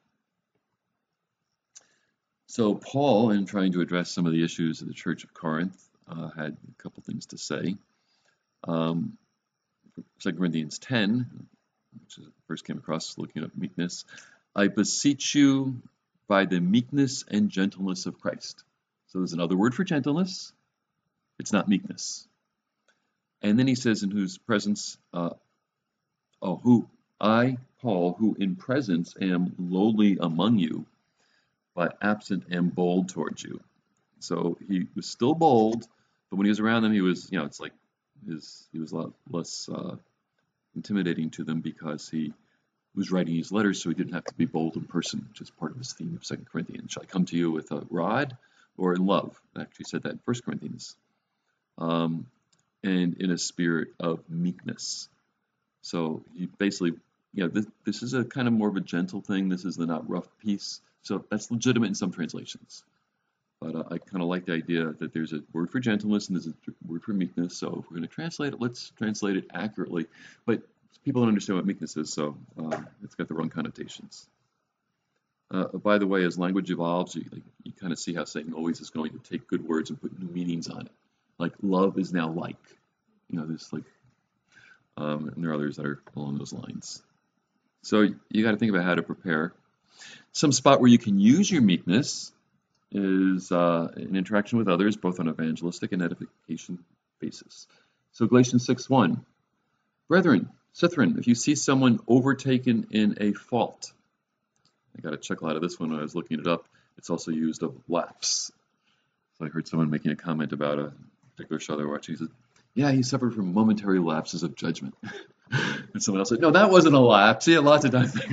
So Paul, in trying to address some of the issues of the Church of Corinth, uh, had a couple things to say. Um, Second Corinthians ten, which I first came across looking at meekness, I beseech you by the meekness and gentleness of Christ. So there's another word for gentleness. It's not meekness. And then he says, in whose presence, uh, oh, who I, Paul, who in presence am lowly among you, but absent am bold towards you. So he was still bold, but when he was around them, he was, you know, it's like his, he was a lot less uh, intimidating to them because he was writing these letters, so he didn't have to be bold in person, which is part of his theme of Second Corinthians. Shall I come to you with a rod or in love? I actually said that in First Corinthians. Um, and in a spirit of meekness. So he basically, you know, this, this is a kind of more of a gentle thing. This is the not rough piece. So that's legitimate in some translations. But uh, I kind of like the idea that there's a word for gentleness and there's a word for meekness. So if we're going to translate it, let's translate it accurately. But people don't understand what meekness is, so um, it's got the wrong connotations. Uh, by the way, as language evolves, you, like, you kind of see how Satan always is going to take good words and put new meanings on it. Like love is now like, you know, there's like, um, and there are others that are along those lines. So you got to think about how to prepare. Some spot where you can use your meekness is uh, an interaction with others, both on evangelistic and edification basis. So Galatians six one, brethren, Sithrin, if you see someone overtaken in a fault, I got a chuckle out of this one when I was looking it up. It's also used of lapse. So I heard someone making a comment about a particular show they were watching. He said, yeah, he suffered from momentary lapses of judgment. And someone else said, no, that wasn't a lapse. He had lots of time.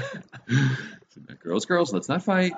Girls, girls, let's not fight.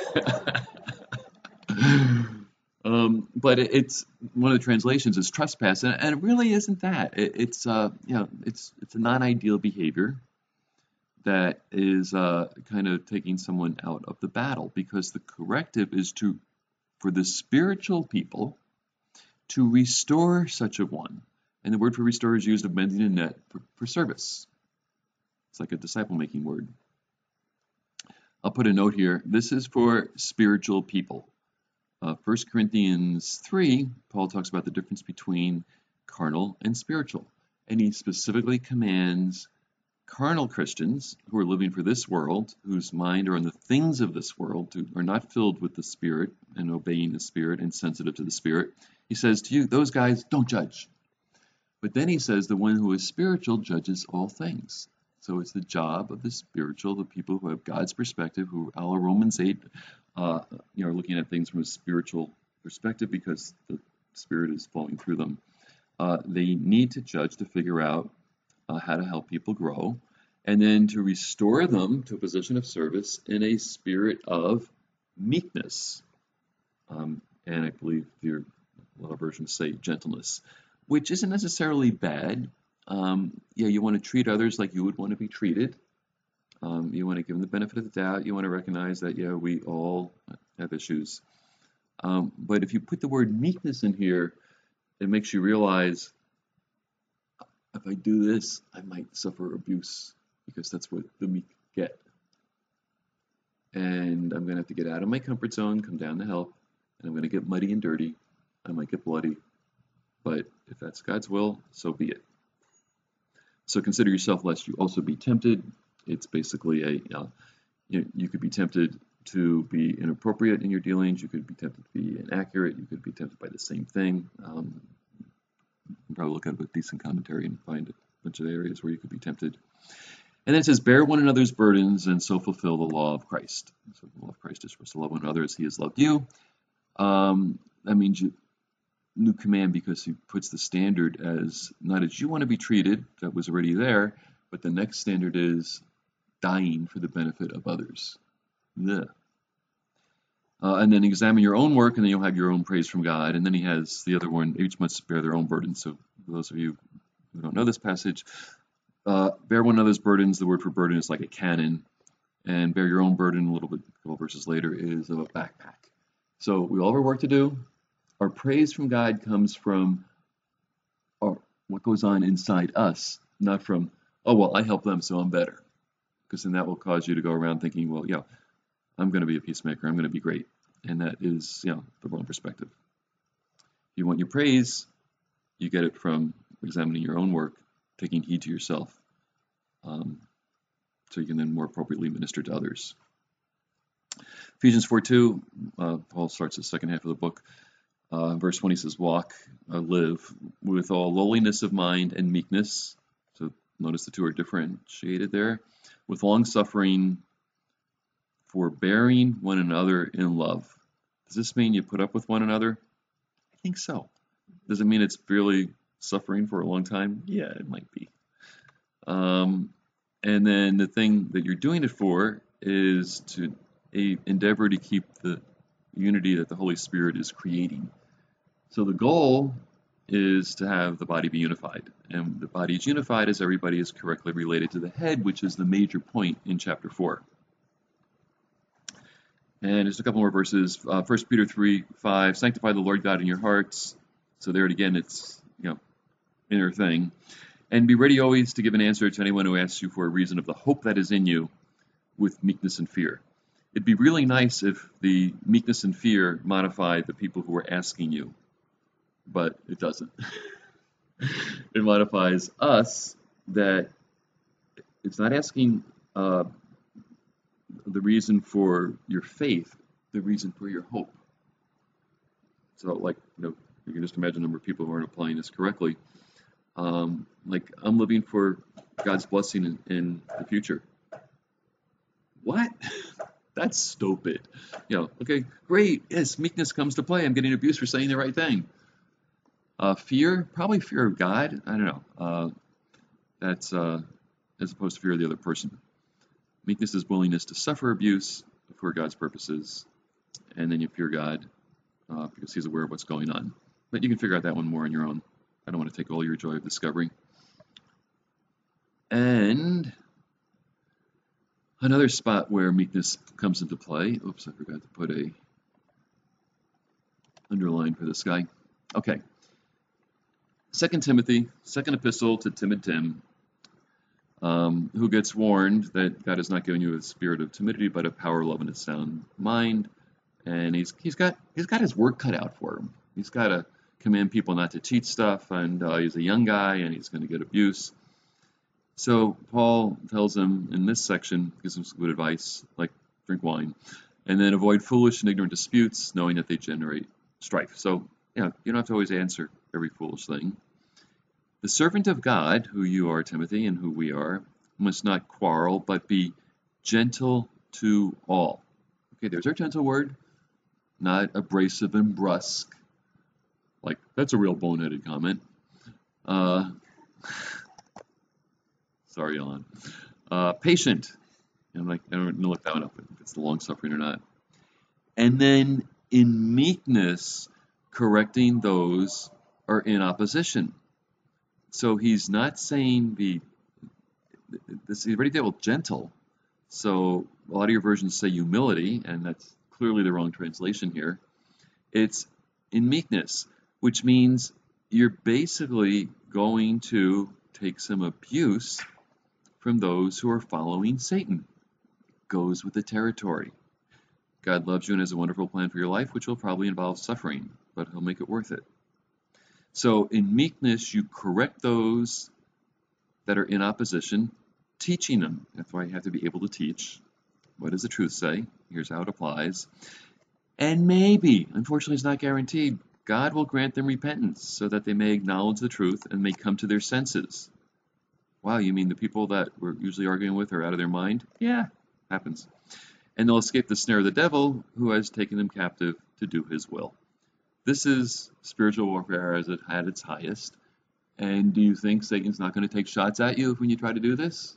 um, but it, it's one of the translations is trespass, and, and it really isn't that. It, it's uh, you know, it's it's a non-ideal behavior that is uh, kind of taking someone out of the battle, because the corrective is to for the spiritual people to restore such a one. And the word for restore is used of mending a net for, for service. It's like a disciple-making word. I'll put a note here. This is for spiritual people. Uh, First Corinthians three, Paul talks about the difference between carnal and spiritual. And he specifically commands carnal Christians who are living for this world, whose mind are on the things of this world, who are not filled with the Spirit and obeying the Spirit and sensitive to the Spirit. He says to you, those guys, don't judge. But then he says the one who is spiritual judges all things. So it's the job of the spiritual, the people who have God's perspective, who, a la Romans eight, uh, you know, are looking at things from a spiritual perspective because the Spirit is flowing through them. Uh, they need to judge to figure out uh, how to help people grow, and then to restore them to a position of service in a spirit of meekness. Um, and I believe there, a lot of versions say gentleness, which isn't necessarily bad. Um, yeah, you want to treat others like you would want to be treated. Um, you want to give them the benefit of the doubt. You want to recognize that, yeah, we all have issues. Um, but if you put the word meekness in here, it makes you realize, if I do this, I might suffer abuse, because that's what the meek get. And I'm going to have to get out of my comfort zone, come down to help, and I'm going to get muddy and dirty. I might get bloody. But if that's God's will, so be it. So consider yourself lest you also be tempted. It's basically a, uh, you know, you could be tempted to be inappropriate in your dealings. You could be tempted to be inaccurate. You could be tempted by the same thing. Um, you can probably look at a decent commentary and find a bunch of areas where you could be tempted. And then it says, bear one another's burdens and so fulfill the law of Christ. So the law of Christ is supposed to love one another as he has loved you. Um, that means you, new command, because he puts the standard as not as you want to be treated, that was already there, but the next standard is dying for the benefit of others. Yeah. Uh, and then examine your own work, and then you'll have your own praise from God. And then he has the other one, each must bear their own burdens. So for those of you who don't know this passage, uh, bear one another's burdens. The word for burden is like a cannon. And bear your own burden, a little bit, a couple verses later, is of a backpack. So we all have our work to do. Our praise from God comes from our, what goes on inside us, not from, oh, well, I help them, so I'm better. because then that will cause you to go around thinking, well, yeah, I'm going to be a peacemaker. I'm going to be great. And that is, you know, the wrong perspective. If you want your praise, you get it from examining your own work, taking heed to yourself, um, so you can then more appropriately minister to others. Ephesians four two, uh, Paul starts the second half of the book. Uh, verse twenty says, walk, uh, live with all lowliness of mind and meekness. So notice the two are differentiated there. With long suffering, forbearing one another in love. Does this mean you put up with one another? I think so. Does it mean it's really suffering for a long time? Yeah, it might be. Um, and then the thing that you're doing it for is to a, endeavor to keep the unity that the Holy Spirit is creating. So the goal is to have the body be unified. And the body is unified as everybody is correctly related to the head, which is the major point in chapter four. And just a couple more verses. Uh, First Peter three five, sanctify the Lord God in your hearts. So there again, it's, you know, inner thing. And be ready always to give an answer to anyone who asks you for a reason of the hope that is in you with meekness and fear. It'd be really nice if the meekness and fear modified the people who are asking you, but it doesn't. It modifies us that it's not asking uh, the reason for your faith, the reason for your hope. So, like, you know, you can just imagine a number of people who aren't applying this correctly. Um, like, I'm living for God's blessing in, in the future. What? That's stupid. You know, okay, great. Yes, meekness comes to play. I'm getting abused for saying the right thing. Uh, fear, probably fear of God. I don't know. Uh, that's uh, as opposed to fear of the other person. Meekness is willingness to suffer abuse for God's purposes, and then you fear God uh, because He's aware of what's going on. But you can figure out that one more on your own. I don't want to take all your joy of discovery. And another spot where meekness comes into play. Oops, I forgot to put a underline for this guy. Okay. Second Timothy, second epistle to timid Tim, um, who gets warned that God has not given you a spirit of timidity, but of power, love, and a sound mind. And he's he's got he's got his work cut out for him. He's got to command people not to cheat stuff, and uh, he's a young guy, and he's going to get abuse. So Paul tells him in this section, gives him some good advice, like drink wine, and then avoid foolish and ignorant disputes, knowing that they generate strife. So, you know, you don't have to always answer every foolish thing. The servant of God, who you are, Timothy, and who we are, must not quarrel, but be gentle to all. Okay, there's our gentle word, not abrasive and brusque. Like, that's a real boneheaded comment. Uh, sorry, Ellen. Uh, patient. I'm like, I don't know what that one up, if it's the long suffering or not. And then in meekness, correcting those are in opposition. So he's not saying be this he's already dealt with gentle. So a lot of your versions say humility, and that's clearly the wrong translation here. It's in meekness, which means you're basically going to take some abuse from those who are following Satan. Goes with the territory. God loves you and has a wonderful plan for your life, which will probably involve suffering, but he'll make it worth it. So in meekness, you correct those that are in opposition, teaching them. That's why you have to be able to teach. What does the truth say? Here's how it applies. And maybe, unfortunately it's not guaranteed, God will grant them repentance so that they may acknowledge the truth and may come to their senses. Wow, you mean the people that we're usually arguing with are out of their mind? Yeah, happens. And they'll escape the snare of the devil, who has taken them captive to do his will. This is spiritual warfare as it had its highest. And do you think Satan's not going to take shots at you when you try to do this?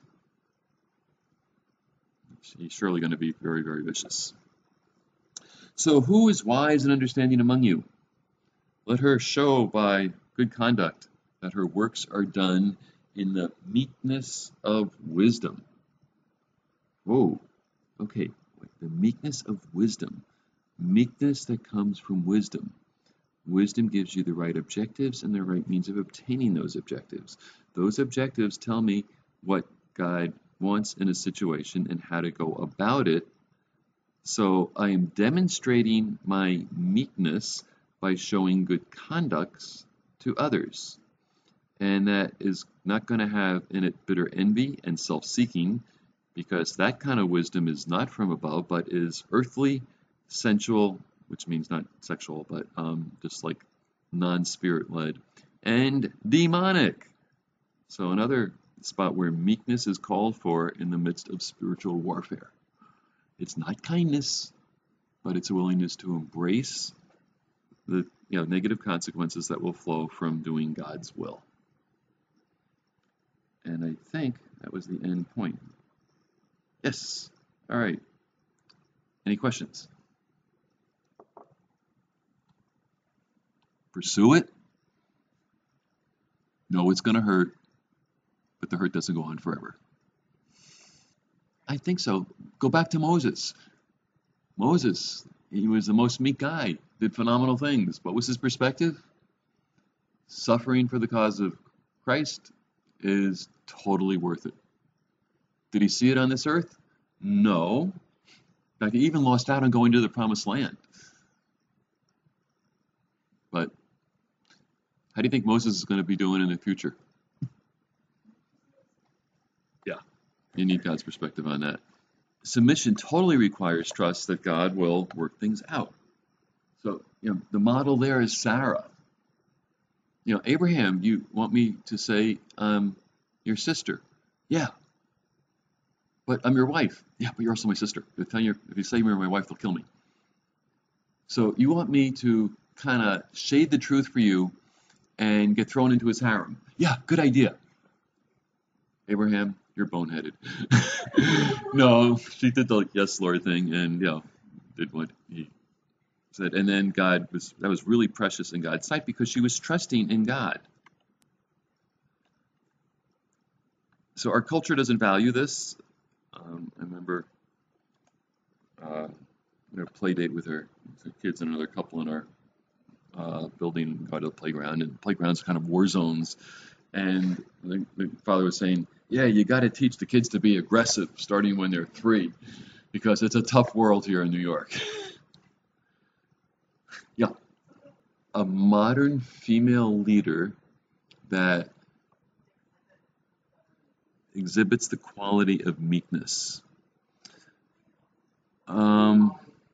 He's surely going to be very, very vicious. So who is wise and understanding among you? Let her show by good conduct that her works are done in the meekness of wisdom. Whoa, okay, the meekness of wisdom. Meekness that comes from wisdom. Wisdom gives you the right objectives and the right means of obtaining those objectives. Those objectives tell me what God wants in a situation and how to go about it. So I am demonstrating my meekness by showing good conducts to others. And that is not going to have in it bitter envy and self-seeking, because that kind of wisdom is not from above, but is earthly, sensual, which means not sexual, but um, just like non-spirit led, and demonic. So another spot where meekness is called for in the midst of spiritual warfare. It's not kindness, but it's a willingness to embrace the you know negative consequences that will flow from doing God's will. And I think that was the end point. Yes. All right. Any questions? Pursue it. No, it's going to hurt, but the hurt doesn't go on forever. I think so. Go back to Moses. Moses, he was the most meek guy, did phenomenal things. What was his perspective? Suffering for the cause of Christ is totally worth it. Did he see it on this earth? No. In fact, he even lost out on going to the promised land. But how do you think Moses is going to be doing in the future? Yeah, you need God's perspective on that. Submission totally requires trust that God will work things out. So, you know, the model there is Sarah. You know, Abraham, you want me to say um, your sister? Yeah. But I'm your wife. Yeah, but you're also my sister. If you if you say you're my wife, they'll kill me. So you want me to kind of shade the truth for you and get thrown into his harem? Yeah, good idea. Abraham, you're boneheaded. No, she did the yes, Lord thing, and you know, did what he said. And then God was that was really precious in God's sight because she was trusting in God. So our culture doesn't value this. Um, I remember uh, a play date with her kids and another couple in our uh, building, go to the playground, and playgrounds are kind of war zones. And the, the father was saying, yeah, you got to teach the kids to be aggressive starting when they're three, because it's a tough world here in New York. Yeah, a modern female leader that exhibits the quality of meekness. Um,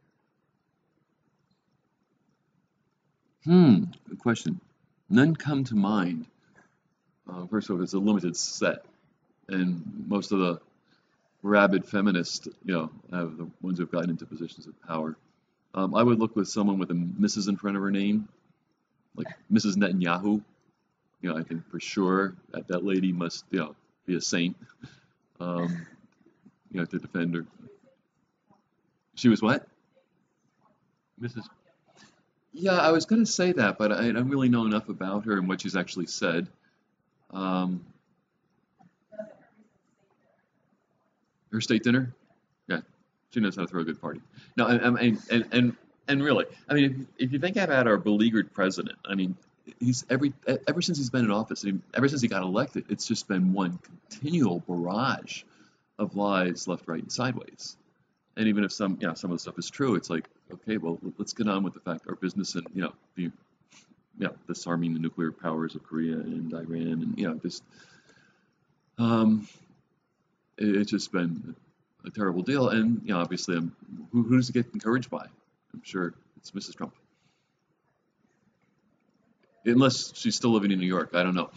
hmm, good question. None come to mind. Uh, first of all, it's a limited set, and most of the rabid feminists, you know, have the ones who've gotten into positions of power. Um, I would look with someone with a Missus in front of her name, like Missus Netanyahu. You know, I think for sure that that lady must, you know, be a saint. Um, you know, to defend her. She was what? Missus Yeah, I was going to say that, but I don't really know enough about her and what she's actually said. Um, her state dinner? Yeah, she knows how to throw a good party. No, I, I mean, and, and and really, I mean, if, if you think about our beleaguered president, I mean, he's every ever since he's been in office, I mean, ever since he got elected, it's just been one continual barrage of lies, left, right, and sideways. And even if some, you know, some of the stuff is true, it's like, okay, well, let's get on with the fact our business and, you know, the, you know, disarming the nuclear powers of Korea and Iran, and you know, just, um, it, it's just been a terrible deal. And you know, obviously, I'm, who, who does it get encouraged by? I'm sure it's Missus Trump, unless she's still living in New York. I don't know.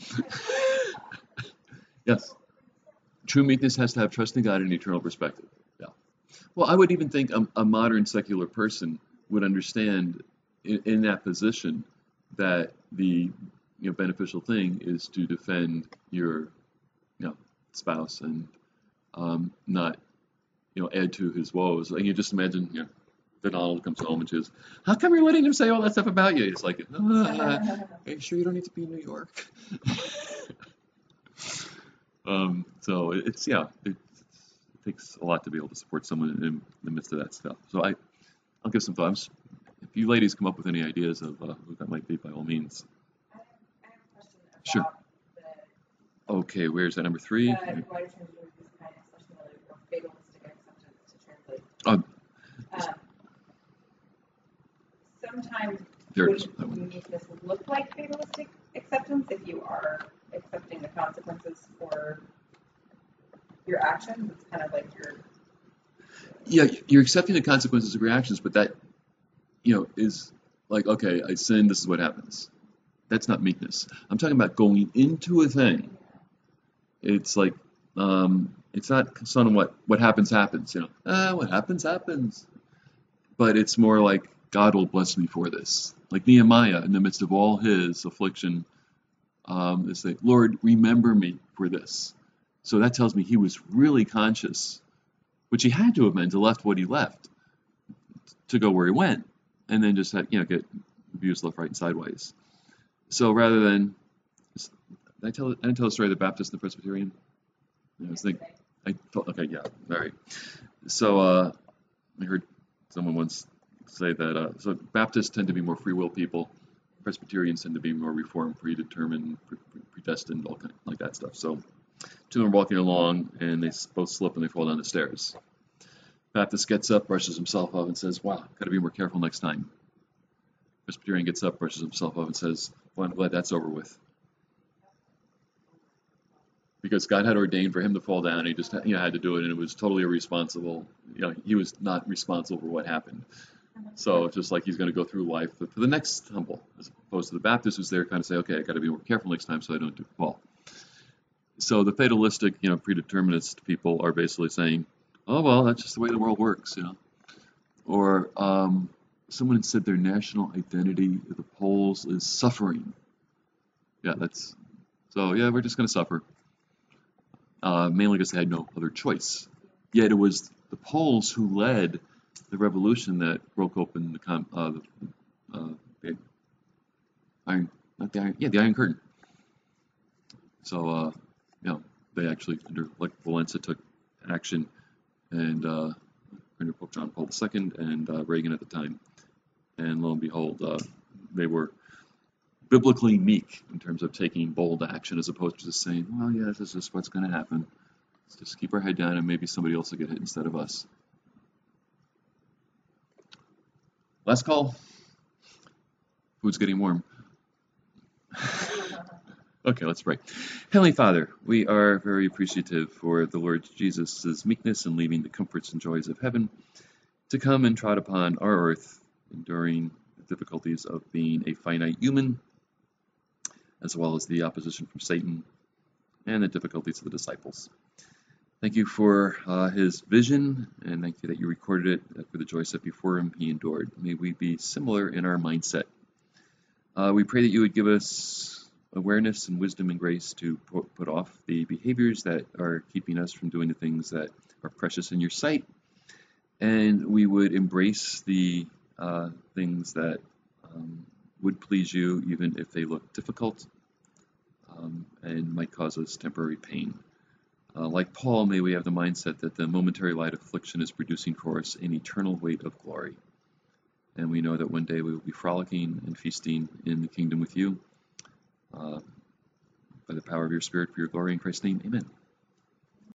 Yes, true meekness has to have trust in God and eternal perspective. Yeah. Well, I would even think a, a modern secular person would understand in, in that position that the you know beneficial thing is to defend your you know spouse and um, not you know add to his woes. Like you just imagine you know Donald comes home and says, "How come you're letting him say all that stuff about you?" It's like, ah, "Are you sure you don't need to be in New York?" um, so it's yeah, it, it takes a lot to be able to support someone in the midst of that stuff. So I, I'll give some thoughts. If you ladies come up with any ideas of uh, who that might be, by all means. Sure. Okay, where's that number three? times There it would is, that one. meekness look like fatalistic acceptance if you are accepting the consequences for your actions? It's kind of like you're Yeah, you're accepting the consequences of your actions, but that, you know, is like, okay, I sinned, this is what happens. That's not meekness. I'm talking about going into a thing. It's like, um, it's not son of what what happens happens. You know, ah, what happens happens. But it's more like God will bless me for this. Like Nehemiah, in the midst of all his affliction, um, is like, Lord, remember me for this. So that tells me he was really conscious, which he had to have been to left what he left to go where he went, and then just had, you know, get abused left, right, and sideways. So rather than, did I tell I didn't tell the story of the Baptist and the Presbyterian. I was thinking, I thought, okay, yeah, all right. So uh, I heard someone once say that uh, so Baptists tend to be more free will people, Presbyterians tend to be more reformed, predetermined, pre- predestined, all kind like that stuff. So two of them are walking along, and they both slip and they fall down the stairs. Baptist gets up, brushes himself off, and says, "Wow, got to be more careful next time." Presbyterian gets up, brushes himself off, and says, "Well, I'm glad that's over with." Because God had ordained for him to fall down, he just you know, had to do it, and it was totally irresponsible. You know, he was not responsible for what happened. So it's just like he's going to go through life for the next humble, as opposed to the Baptist who's there kind of say, okay, I got to be more careful next time so I don't do fall. So the fatalistic, you know, predeterminist people are basically saying, oh well, that's just the way the world works, you know. Or um, someone said their national identity, the Poles, is suffering. Yeah, that's so. Yeah, we're just going to suffer. Uh, mainly because they had no other choice. Yet it was the Poles who led the revolution that broke open the, com- uh, the, uh, the iron, not the iron, yeah, the Iron Curtain. So, uh, you know, they actually, under like Valenza, took action, and uh, under Pope John Paul the Second and uh, Reagan at the time, and lo and behold, uh, they were biblically meek in terms of taking bold action, as opposed to just saying, well, yeah, this is just what's going to happen. Let's just keep our head down and maybe somebody else will get hit instead of us. Last call. Food's getting warm. Okay, let's pray. Heavenly Father, we are very appreciative for the Lord Jesus' meekness in leaving the comforts and joys of heaven to come and trot upon our earth, enduring the difficulties of being a finite human, as well as the opposition from Satan and the difficulties of the disciples. Thank you for uh, his vision, and thank you that you recorded it, that for the joy set before him he endured. May we be similar in our mindset. Uh, we pray that you would give us awareness and wisdom and grace to put, put off the behaviors that are keeping us from doing the things that are precious in your sight, and we would embrace the uh, things that um, would please you, even if they look difficult um, and might cause us temporary pain. Uh, like Paul, may we have the mindset that the momentary light affliction is producing for us an eternal weight of glory. And we know that one day we will be frolicking and feasting in the kingdom with you. Uh, by the power of your Spirit, for your glory in Christ's name, amen.